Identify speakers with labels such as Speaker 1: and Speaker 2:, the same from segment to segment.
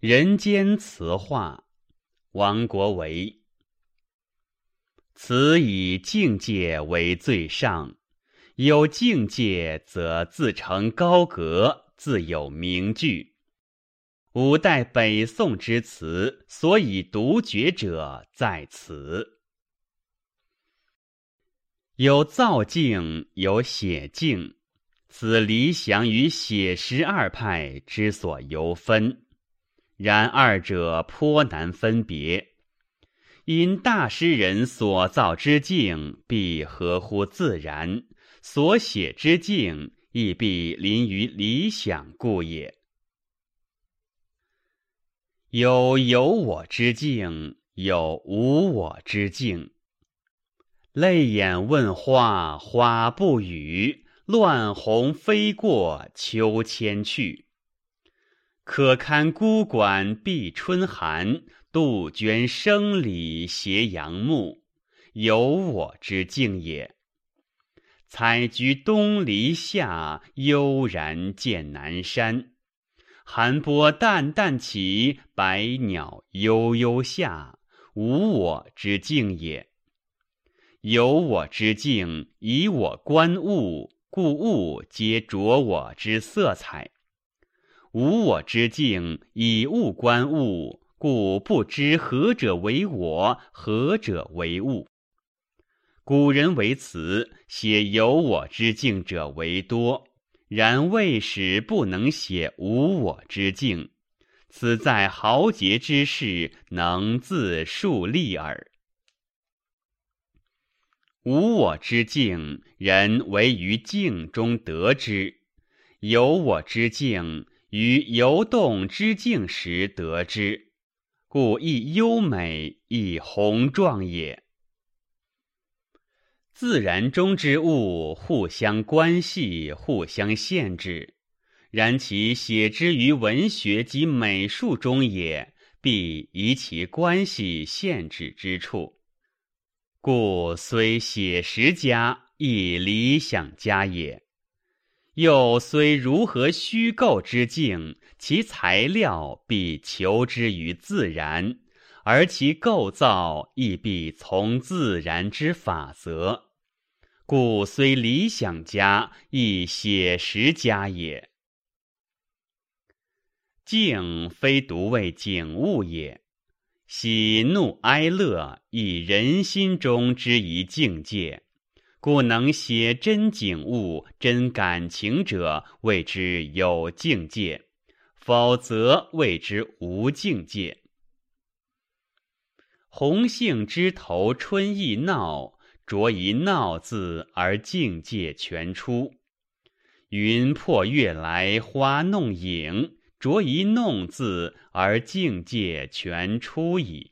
Speaker 1: 人间词话，王国维。此以境界为最上，有境界则自成高阁，自有名句。五代北宋之词，所以独绝者在此。有造境，有写境，此理想与写实二派之所由分。然二者颇难分别，因大诗人所造之境必合乎自然，所写之境亦必临于理想故也。有我之境，有无我之境。泪眼问花，花不语；乱红飞过，秋千去。可堪孤馆闭春寒，杜鹃声里斜阳暮，有我之境也。采菊东篱下，悠然见南山。寒波淡淡起，百鸟悠悠下，无我之境也。有我之境，以我观物，故物皆着我之色彩。无我之境，以物观物，故不知何者为我，何者为物。古人为词，写有我之境者为多，然未始不能写无我之境，此在豪杰之士能自述例耳。无我之境，人唯于境中得之；有我之境，于游动之境时得之，故亦优美，亦宏壮也。自然中之物，互相关系，互相限制，然其写之于文学及美术中也，必疑其关系限制之处。故虽写实家，亦理想家也。又虽如何虚构之境，其材料必求之于自然，而其构造亦必从自然之法则。故虽理想家，亦写实家也。境非独为景物也，喜怒哀乐亦人心中之一境界。故能写真景物、真感情者，谓之有境界；否则谓之无境界。红杏枝头春意闹，着一闹字而境界全出；云破月来花弄影，着一弄字而境界全出矣。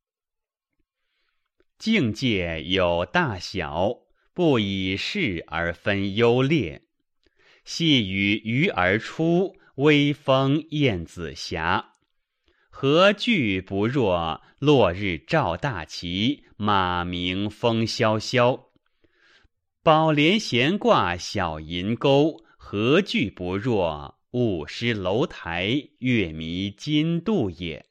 Speaker 1: 境界有大小，不以是而分优劣。细雨鱼而出，微风燕子霞。何惧不若落日照大旗，马鸣风萧萧。宝莲闲挂小银钩，何惧不若雾失楼台，月迷津渡也。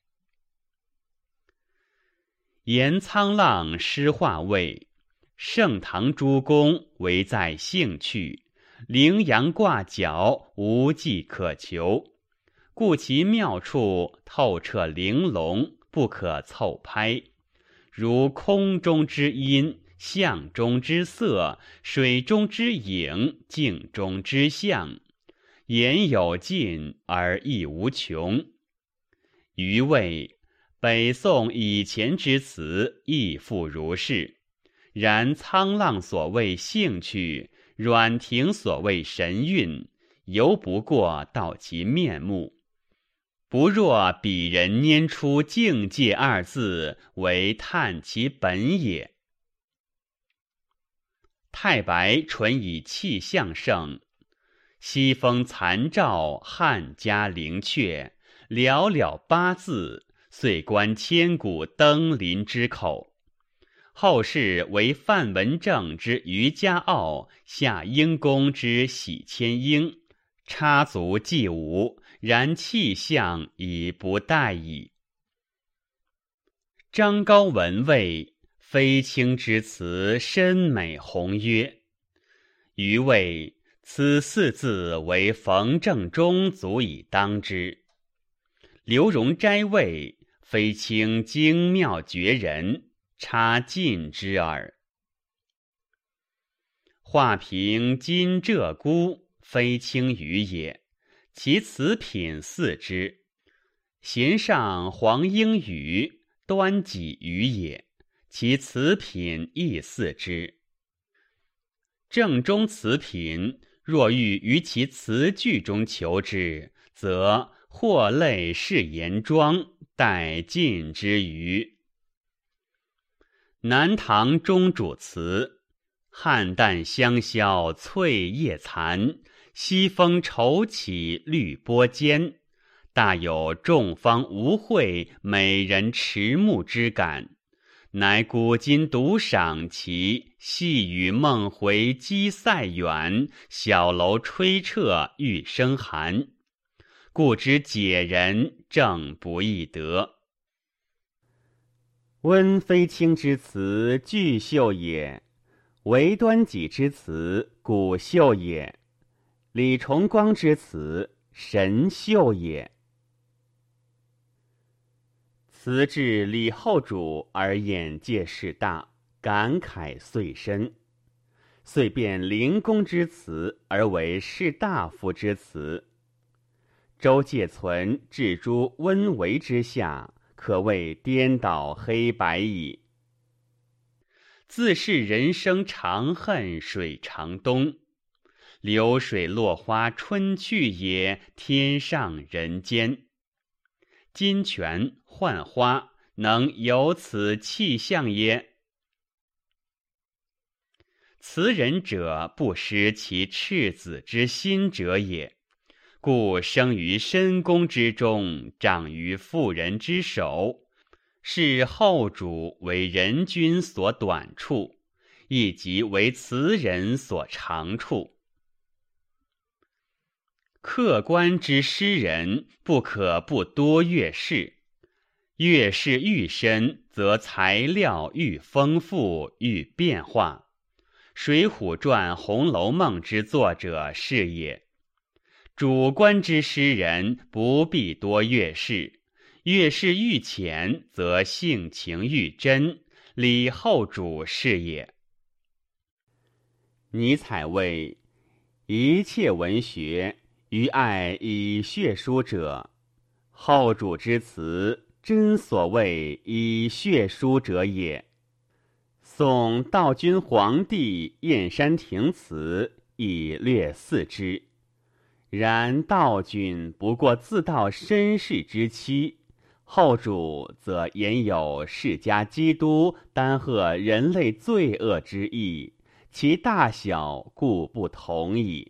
Speaker 1: 沿沧浪诗画味，盛唐诸公唯在兴趣，羚羊挂角无迹可求，故其妙处透彻玲珑，不可凑拍。如空中之音，象中之色，水中之影，镜中之象，言有尽而意无穷。余谓北宋以前之词亦复如是，然沧浪所谓兴趣，阮亭所谓神韵，犹不过道其面目。不若彼人拈出境界二字，为探其本也。太白纯以气象盛，西风残照，汉家陵阙，寥寥八字，遂观千古登临之口。后世为范文正之渔家傲，夏英公之喜千英，插足祭舞， 然气象已不待矣。张高闻谓非卿之词深美宏曰：余谓此四字为冯正中足以当之。刘荣斋谓非卿精妙绝人，差尽之耳。画屏金鹧鸪，非卿语也，其词品似之。弦上黄莺语，端己语也，其词品亦似之。正中词品，若欲于其词句中求之，则或类是言庄，待尽之余。南唐中主词：汉淡香消翠叶残，西风愁起绿波间，大有众芳无会，美人迟暮之感。乃古今独赏其细雨梦回鸡塞远，小楼吹彻玉声寒，故知解人正不易得。温非卿之词巨秀也，韦端己之词古秀也，李重光之词神秀也。词至李后主而眼界士大，感慨遂深，遂变灵公之词而为士大夫之词。周介存置诸温为之下，可谓颠倒黑白矣。自是人生长恨水长东，流水落花春去也，天上人间。金泉浣花能有此气象耶？词人者，不失其赤子之心者也，故生于深宫之中，长于妇人之手，是后主为人君所短处，亦即为词人所长处。客观之诗人，不可不多阅士。阅士愈深，则材料愈丰富，愈变化。水浒传《红楼梦》之作者是也。主观之诗人，不必多阅士。阅士愈浅，则性情愈真。李后主是也。尼采谓：一切文学，于爱以血书者，后主之词，真所谓以血书者也。宋道君皇帝燕山亭词亦略似之，然道君不过自道身世之期，后主则言有释迦基督担荷人类罪恶之意，其大小故不同矣。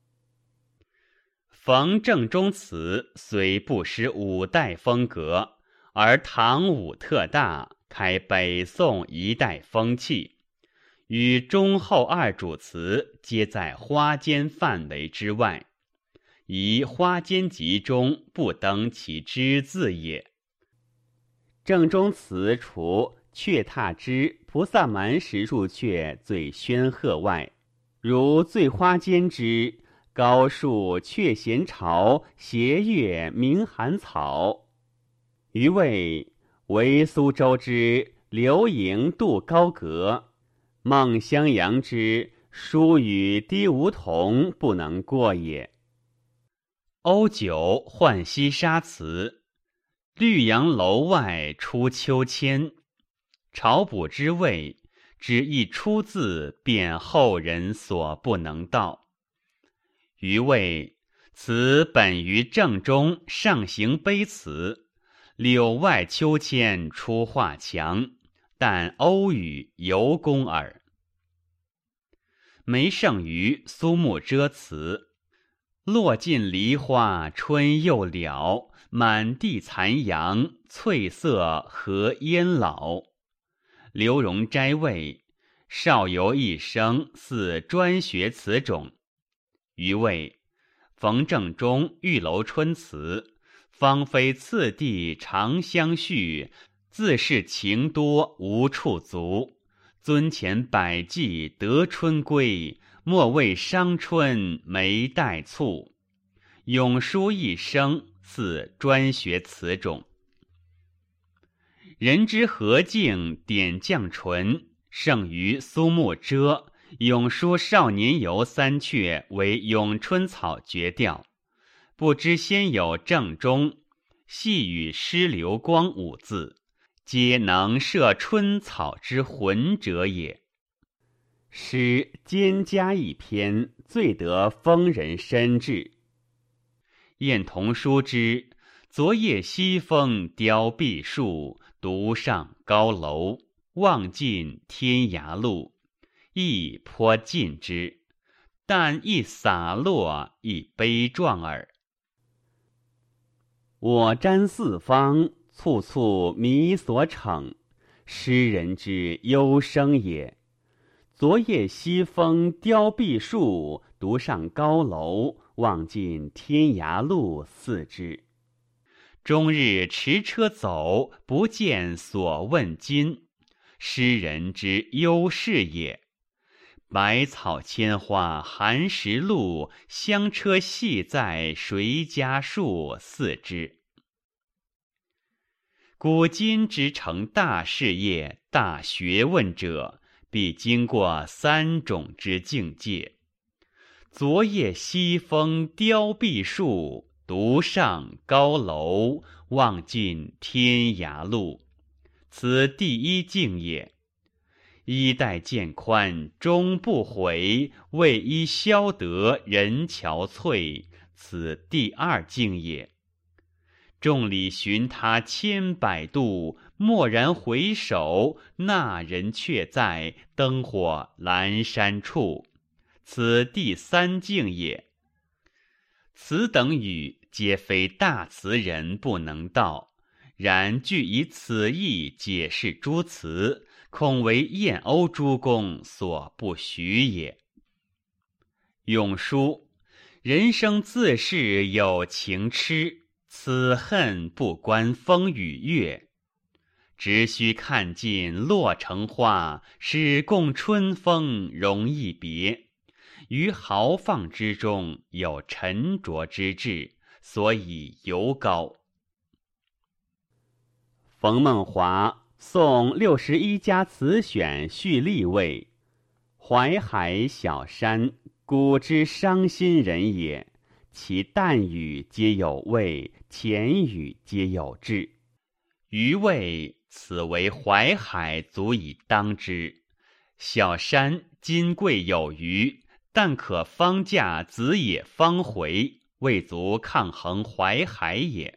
Speaker 1: 冯正中词虽不失五代风格，而唐武特大，开北宋一代风气，与中后二主词皆在花间范围之外，宜花间集中不登其之字也。正中词除雀踏之菩萨蛮石数阙最宣赫外，如醉花间之高树却闲巢，斜月鸣寒草。余谓为苏州之流萤渡高阁，孟襄阳之疏与低梧桐不能过也。欧九浣溪沙词：绿杨楼外出秋千，晁补之谓，只一出自，便后人所不能道。余谓此本于正中上行碑词，柳外秋千出画墙，但欧语尤工耳。梅圣于苏幕遮词：落尽梨花春又了，满地残阳翠色何烟老。刘荣斋谓少游一生似专学此种。余谓冯正中玉楼春词，芳菲次第长相续，自是情多无处足。尊前百计得春归，莫为伤春眉带蹙。咏书一生，似专学词种。人之和敬点绛唇，胜于苏幕遮。咏书少年游三阙为咏春草绝调，不知先有正中，细语诗流光五字，皆能摄春草之魂者也。诗兼加一篇，最得风人深志。晏同书之昨夜西风凋碧树，独上高楼，望尽天涯路，亦颇近之，但亦洒落，亦悲壮耳。我瞻四方，簇簇弥所骋，诗人之幽生也。昨夜西风凋碧树，独上高楼，望尽天涯路，似之。终日持车走，不见所问津，诗人之幽士也。百草千花寒食路，香车系在谁家树，似之。古今之成大事业、大学问者，必经过三种之境界。昨夜西风凋碧树，独上高楼，望尽天涯路，此第一境也。衣带渐宽终不悔，为伊消得人憔悴，此第二境也。众里寻他千百度，蓦然回首，那人却在灯火阑珊处，此第三境也。此等语皆非大词人不能道，然据以此意解释诸词，恐为燕欧诸公所不许也。咏书，人生自是有情痴，此恨不关风与月。只须看尽洛城花，使共春风容易别。于豪放之中有沉着之志，所以尤高。冯梦华宋61家词选序例位，淮海小山，古之伤心人也。其淡语皆有味，浅语皆有志。余谓此为淮海，足以当之。小山金贵有余，但可方驾子也方回，未足抗衡淮海也。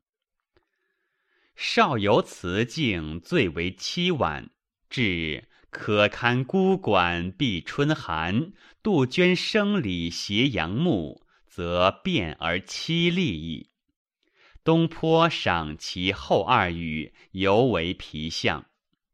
Speaker 1: 少游词境最为凄婉，至可堪孤馆闭春寒，杜鹃声里斜阳暮，则变而凄厉矣。东坡赏其后二语，尤为皮相。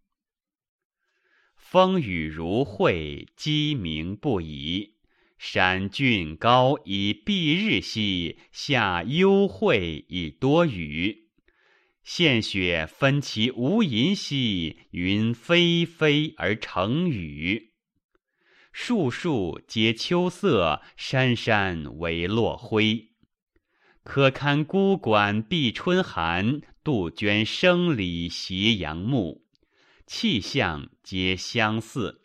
Speaker 1: 风雨如晦，鸡鸣不已。山峻高以蔽日兮，下幽晦以多雨。现雪分其无垠兮，云霏霏而成雨。树树皆秋色，山山为落晖。可堪孤馆闭春寒，杜鹃声里斜阳暮，气象皆相似。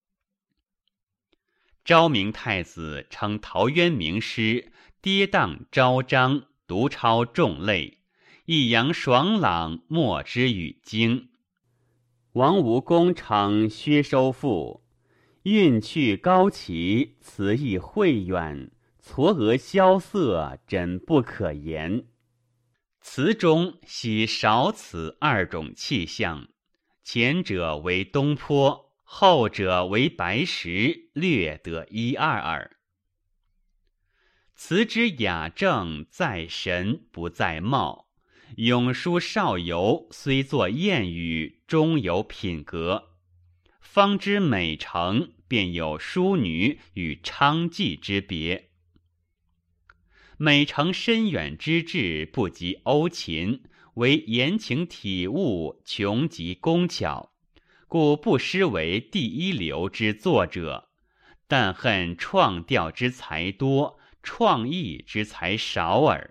Speaker 1: 昭明太子称陶渊明诗跌宕昭彰，独超众类，抑扬爽朗，莫之与惊。王吴公称薛收赋韵趣高奇，词意慧远，嵯峨萧瑟，真不可言。词中喜少此二种气象，前者为东坡，后者为白石，略得一二耳。词之雅正，在神不在貌。咏书少游虽作谚语，终有品格。方知美成，便有淑女与娼妓之别。 每成深远之志，不及欧秦，为言情体悟，穷极工巧，故不失为第一流之作者。但恨创调之才多，创意之才少耳。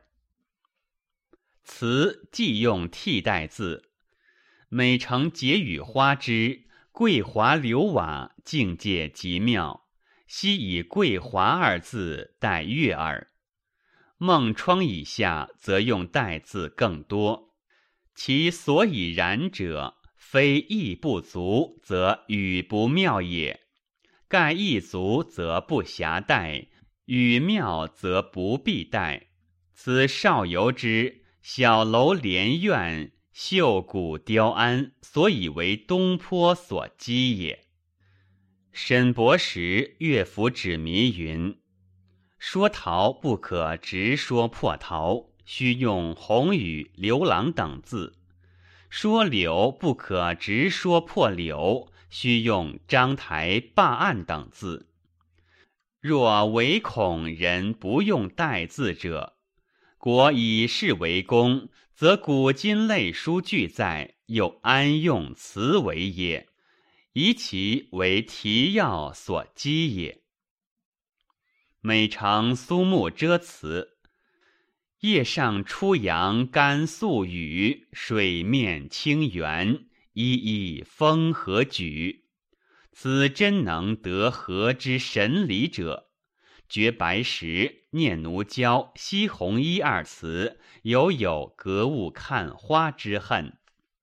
Speaker 1: 词既用替代字，每成结语花枝，桂华流瓦，境界极妙，悉以桂华二字代悦耳。孟窗以下则用代字更多，其所以然者，非意不足，则语不妙也。盖意足则不暇代，语妙则不必代。此少游之小楼连苑，秀骨雕鞍，所以为东坡所讥也。沈伯识乐府指迷云：说陶不可直说破陶，须用红雨、刘郎等字；说柳不可直说破柳，须用章台、罢案等字。若唯恐人不用代字者，果以是为功，则古今类书俱在，又安用词为也？以其为题要所讥也。每成苏幕遮词，夜上初阳甘肃雨，水面清圆，依依风和举。此真能得和之神理者，绝白石、念奴娇、惜红衣二词，有格物看花之恨。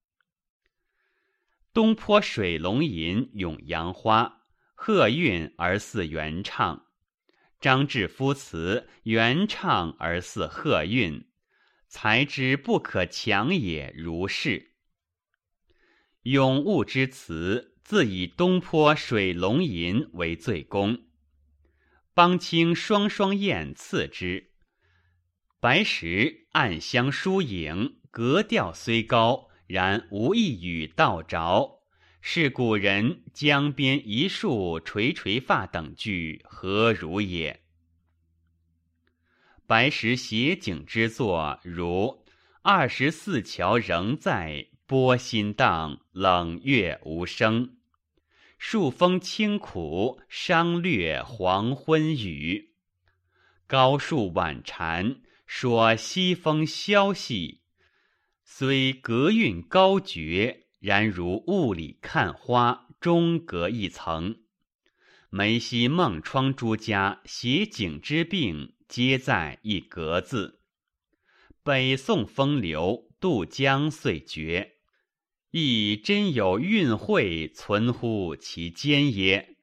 Speaker 1: 东坡水龙吟咏杨花，和韵而似原唱；张志夫词原唱而似和韵，才之不可强也，如是。咏物之词，自以东坡水龙吟为最功。邦卿双双燕次之。白石暗香疏影，格调虽高，然无一语道着，是古人江边一树垂垂发等句何如也？白石写景之作，如24桥仍在，波心荡，冷月无声；树风清苦，商略黄昏雨。高树晚蝉，说西风萧细，虽格韵高绝，然如雾里看花，终隔一层。梅溪孟窗诸家写景之病，皆在一格字。北宋风流，渡江遂绝，亦真有韵会存乎其间耶？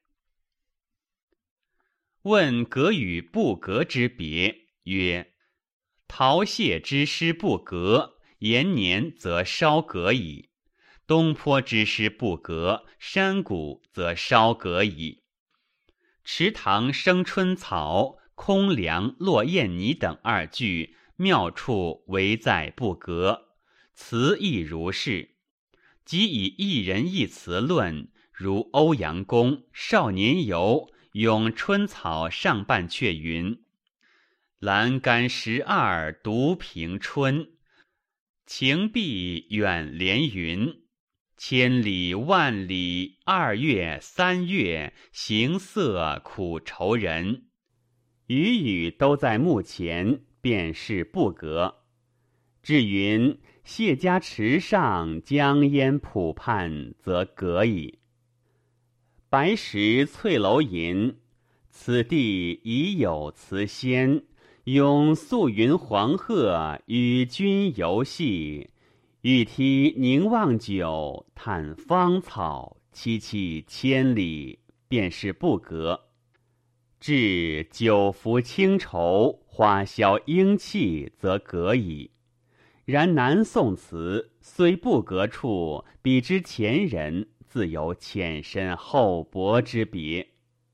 Speaker 1: 问格与不格之别，曰：陶谢之诗不格，延年则稍格矣；东坡之诗不格，山谷则稍格矣。池塘生春草，空梁落雁泥等二句，妙处唯在不格，词亦如是。即以一人一词论，如欧阳公《少年游》咏春草上半阙云：栏杆12独凭春，情碧远连云。千里万里2月3月，行色苦愁人。语都在目前，便是不格。至云谢家池上，江烟浦畔，则格矣。白石翠楼吟，此地已有词仙，咏素云黄鹤，与君游戏。欲题凝望久，叹芳草，萋萋千里，便是不格。至酒服清愁，花销英气，则格矣。然南宋词虽不格处，比之前人，自有浅深厚薄之别。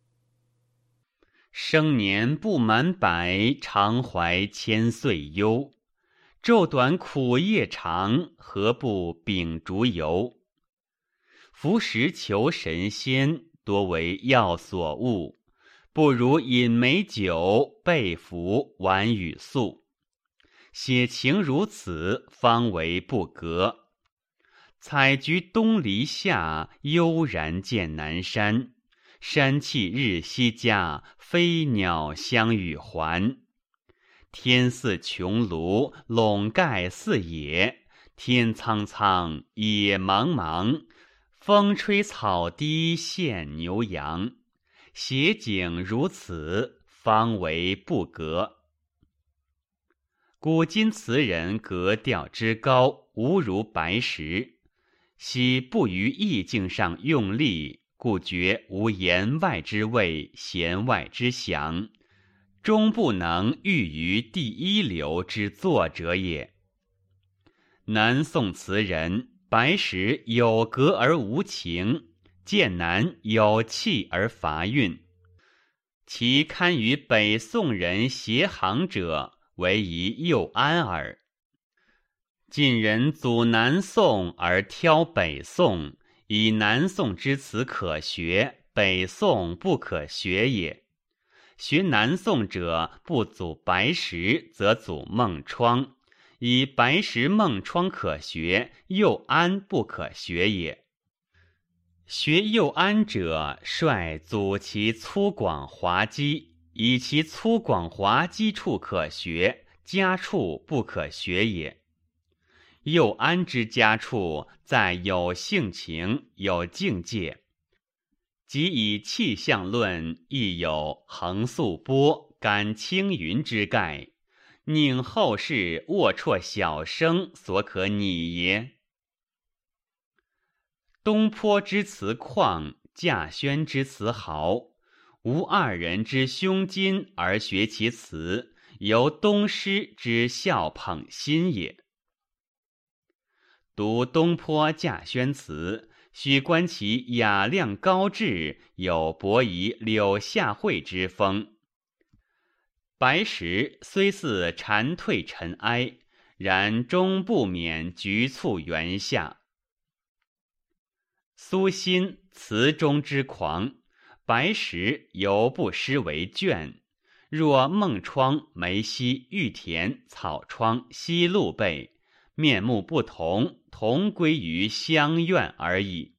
Speaker 1: 生年不满百，常怀千岁忧。昼短苦夜长，何不秉烛游？服食求神仙，多为药所误。 不如饮美酒，被服晚与宿。写情如此，方为不格。采菊东篱下，悠然见南山。山气日夕佳，飞鸟相与还。天似穹庐，笼盖四野。天苍苍，野茫茫。风吹草低见牛羊。写景如此，方为不格。古今词人格调之高，无如白石。昔不于意境上用力，故觉无言外之味，弦外之详，终不能喻于第一流之作者也。南宋词人，白石有格而无情，剑南有气而乏韵。其堪与北宋人协行者，唯宜右安耳。晋人祖南宋而挑北宋，以南宋之词可学，北宋不可学也。学南宋者，不祖白石，则祖孟窗；以白石孟窗可学，右安不可学也。学右安者，率祖其粗犷滑稽，以其粗犷滑稽处可学，佳处不可学也。右安之佳处，在有性情，有境界。即以气象论，亦有横素波，感青云之概，宁后世龌龊小生所可拟也。东坡之词旷，稼轩之词豪，吾二人之胸襟而学其词，由东施之笑捧心也。读东坡稼轩词，须观其雅量高致，有博夷柳下惠之风。白石虽似蝉蜕尘埃，然终不免局促原下。苏辛词中之狂，白石犹不失为卷。若孟窗、梅溪、玉田、草窗、西路背，面目不同，同归于乡怨而已。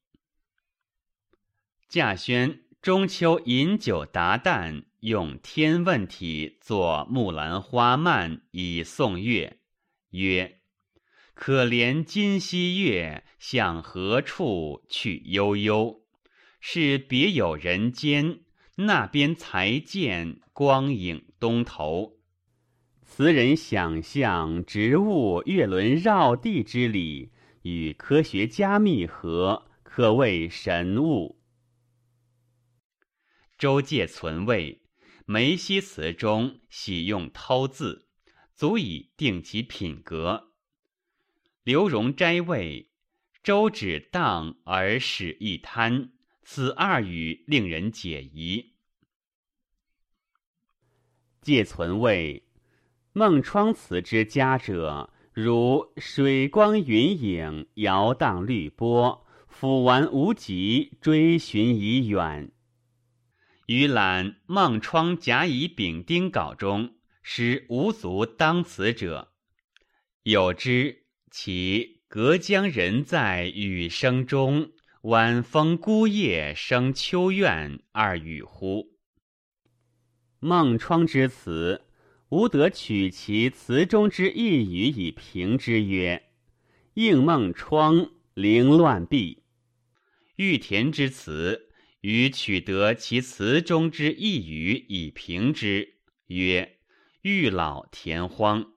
Speaker 1: 稼轩中秋饮酒达旦，用天问体作木兰花漫以颂月，曰：可怜今夕月，向何处去悠悠？是别有人间，那边才见光影东头。词人想象植物月轮绕地之理，与科学家密合，可谓神物。周介存谓，梅溪词中喜用偷字，足以定其品格。刘荣斋谓，周只当而始一贪，此二语令人解疑。介存谓，孟窗词之佳者，如水光云影，摇荡绿波，抚玩无极，追寻已远。于览孟窗甲乙丙丁稿中，实无足当词者。有之，其隔江人在雨声中，晚风孤叶生秋怨，二语乎？孟窗之词，吾得取其词中之一语以评之曰：应孟窗，凌乱毕。玉田之词，予取得其词中之一语以评之，曰：玉老田荒。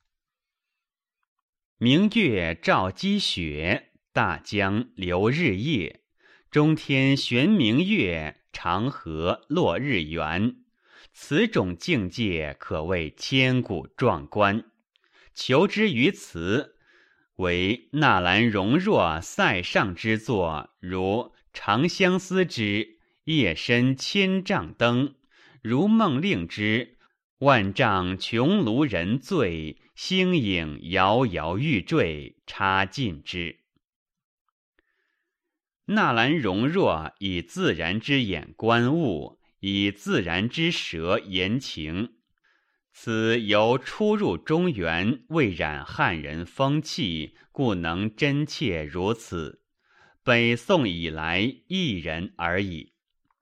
Speaker 1: 明月照积雪，大江流日夜。中天悬明月，长河落日圆。此种境界可谓千古壮观。求之于词，为纳兰容若塞上之作，如长相思之夜深千丈灯，如梦令之万丈穹庐人醉，星影摇摇欲坠，插尽之。纳兰容若以自然之眼观物， 以自然之舌言情。此由出入中原，未染汉人风气，故能真切如此。北宋以来，一人而已。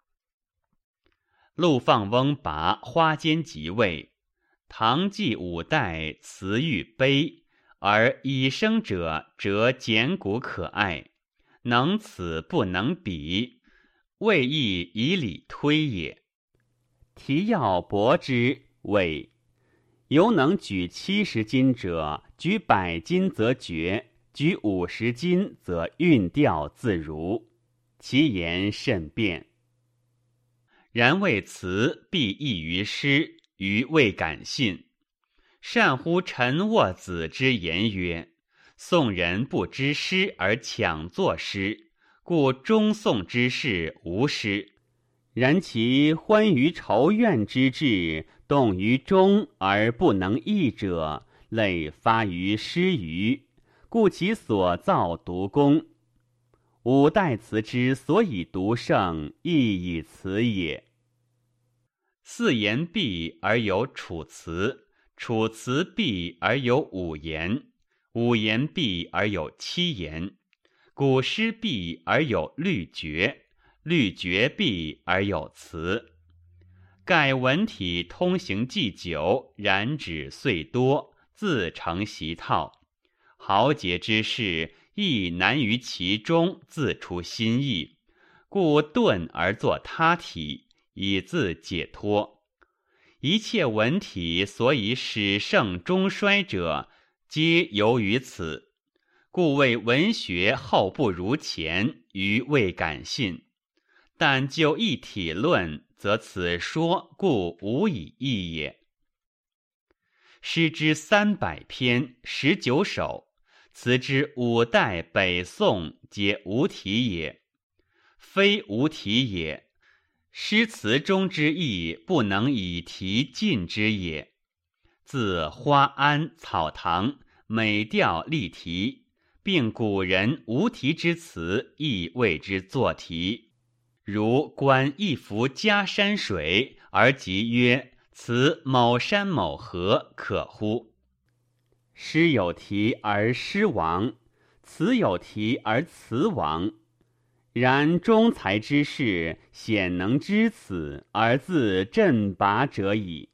Speaker 1: 陆放翁拔花间即位，唐纪五代词欲悲，而以生者则简古可爱，能此不能彼，未易以理推也。提要博之，谓犹能举70斤者，举100斤则绝，举50斤则韵调自如，其言甚辩。然谓词必异于诗，余未敢信。善乎陈沃子之言曰：宋人不知诗而强作诗，故中宋之士无诗。然其欢于仇怨之志，动于忠而不能义者，类发于诗余，故其所造独功。五代词之所以独盛，亦以此也。四言毕而有楚辞，楚辞毕而有五言，五言毕而有七言，古诗毕而有律绝，律绝毕而有词。盖文体通行既久，然指遂多，自成习套。豪杰之士亦难于其中自出新意，故顿而作他体，以自解脱。一切文体所以始盛终衰者，皆由于此。故谓文学后不如前，余未敢信。但就一体论，则此说故无以异也。诗之300篇，19首，词之五代北宋皆无题也。非无题也，诗词中之意不能以题尽之也。自花庵、草堂，每调立题，并古人无题之词亦谓之作题。如观一幅嘉山水，而即曰此某山某河，可乎？诗有题而诗亡，词有题而词亡。然中才之士，鲜能知此而自振拔者矣。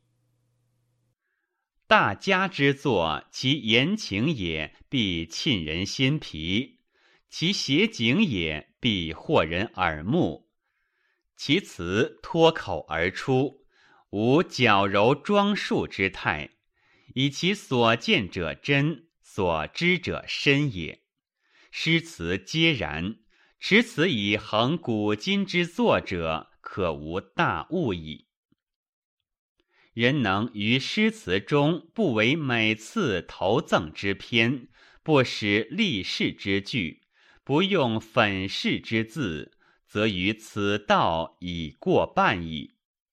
Speaker 1: 大家之作，其言情也，必沁人心脾；其写景也，必惑人耳目。其词脱口而出，无矫揉装束之态，以其所见者真，所知者深也。诗词皆然，持此以恒古今之作者，可无大悟矣。人能于诗词中不为每次投赠之篇，不使立事之句，不用粉饰之字，则于此道已过半矣。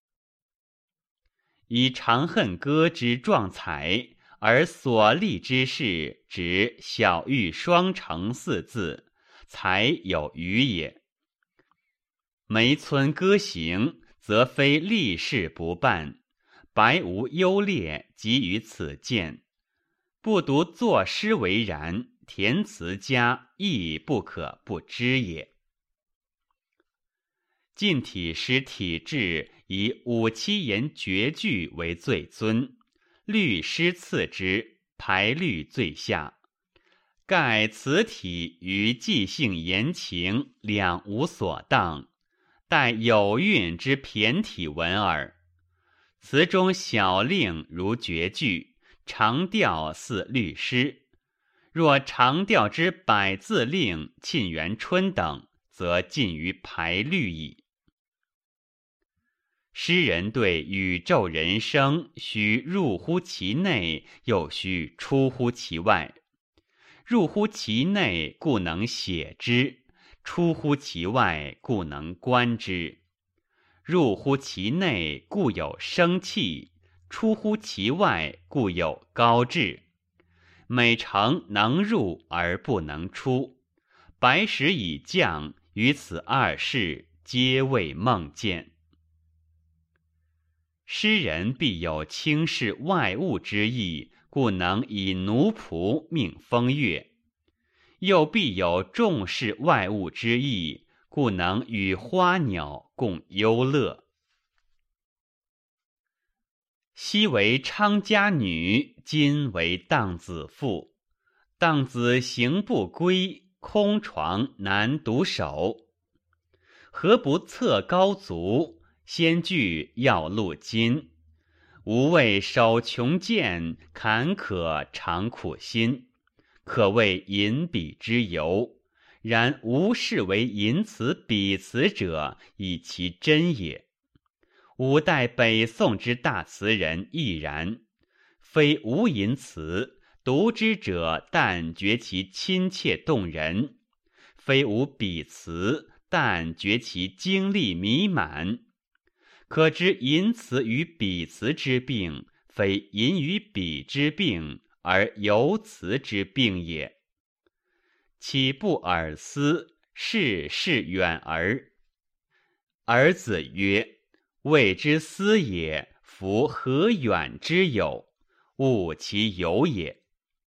Speaker 1: 以《长恨歌》之壮才，而所立之事只小玉双成4字，才有余也。梅村歌行，则非立事不办，白无优劣及于此见。不独作诗为然，填词家亦不可不知也。近体诗体制以5、7言绝句为最尊，律诗次之，排律最下。盖此体与即兴言情两无所当，待有韵之骈体文耳。词中小令如绝句，长调似律诗。若长调之百字令、沁园春等，则近于排律矣。诗人对宇宙人生，须入乎其内，又须出乎其外。入乎其内，故能写之；出乎其外，故能观之。入乎其内，故有生气；出乎其外，故有高致。每诚能入而不能出，白石以降，于此2事，皆为梦见。 诗人必有轻视外物之意，故能以奴仆命风月；又必有重视外物之意，故能与花鸟共忧乐。昔为昌家女，今为荡子妇。荡子行不归，空床难独守。何不侧高足，先具要路筋？吾为手穷剑，坎坷常苦心。可谓隐笔之尤，然吾视为淫词比词者，以其真也。吾待北宋之大词人亦然，非无淫词，读之者但觉其亲切动人；非无比词，但觉其精丽弥满。可知淫词与比词之病，非淫与比之病，而游词之病也。岂不尔思，事事远而？儿子曰：谓之思也，夫何远之有？悟其有也。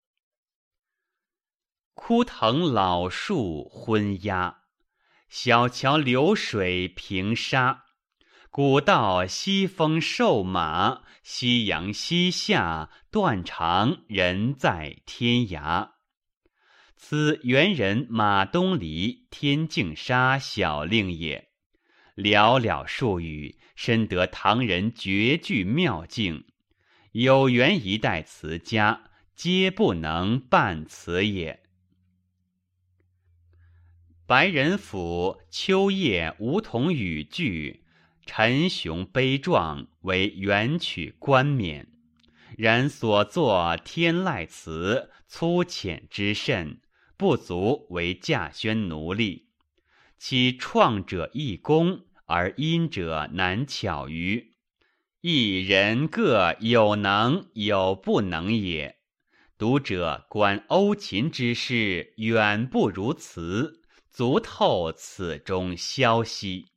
Speaker 1: 枯藤老树昏鸦，小桥流水平沙。古道西风瘦马，夕阳西下，断肠人在天涯。此元人马东篱天净沙小令也。寥寥数语，深得唐人绝句妙境。有缘一代词家，皆不能伴此也。白人府秋夜梧桐雨句，陈雄悲壮，为元曲冠冕。然所作天籁词，粗浅之甚，不足为稼轩奴隶。其创者易工，而音者难巧于。一人各有能有不能也。读者观欧秦之诗，远不如词，足透此中消息。